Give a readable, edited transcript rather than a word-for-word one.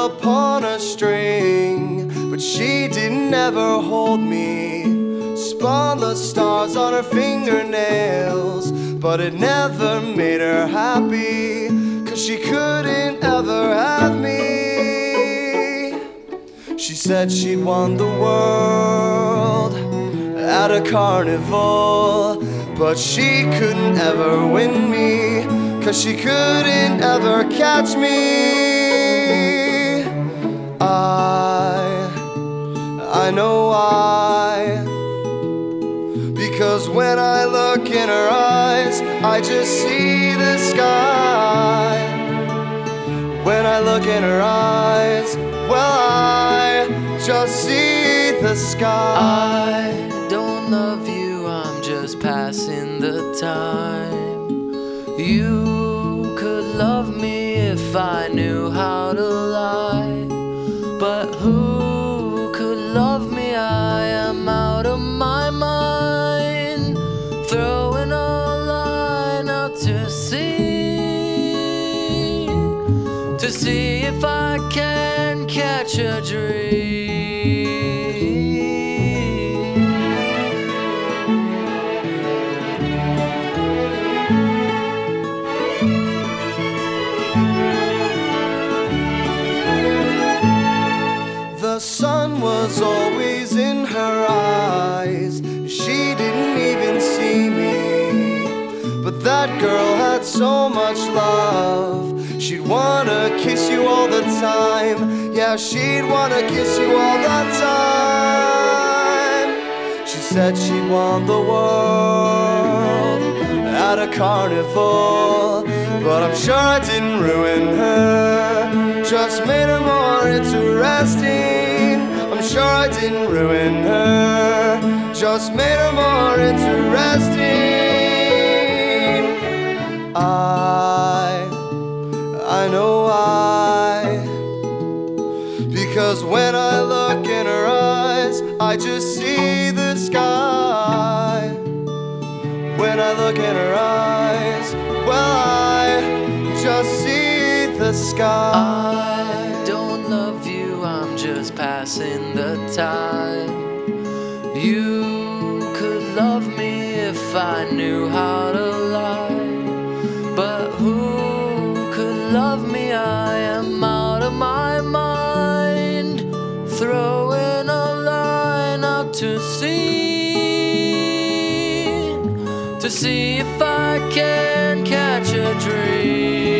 upon a string, but she didn't ever hold me. Spun the stars on her fingernails, but it never made her happy, 'cause she couldn't ever have me. She said she'd won the world at a carnival, but she couldn't ever win me, 'cause she couldn't ever catch me. I know why. Because when I look in her eyes, I just see the sky. When I look in her eyes, well, I just see the sky. I don't love you, I'm just passing the time. You could love me if I knew how to lie, but who could love me? I am out of my mind, throwing a line out to see if I can catch a dream. The sun was always in her eyes, she didn't even see me. But that girl had so much love, she'd wanna kiss you all the time. Yeah, she'd wanna kiss you all the time. She said she'd won the world at a carnival, but I'm sure I didn't ruin her, just made her more interesting. I'm sure I didn't ruin her, just made her more interesting. I know why. Because when I look in her eyes, I just see the sky. When I look in her eyes, well, I just see the sky. I don't love you, I'm just passing the time. You could love me if I knew how to lie, but who could love me? I am out of my mind, throwing a line out to see if I can catch a dream.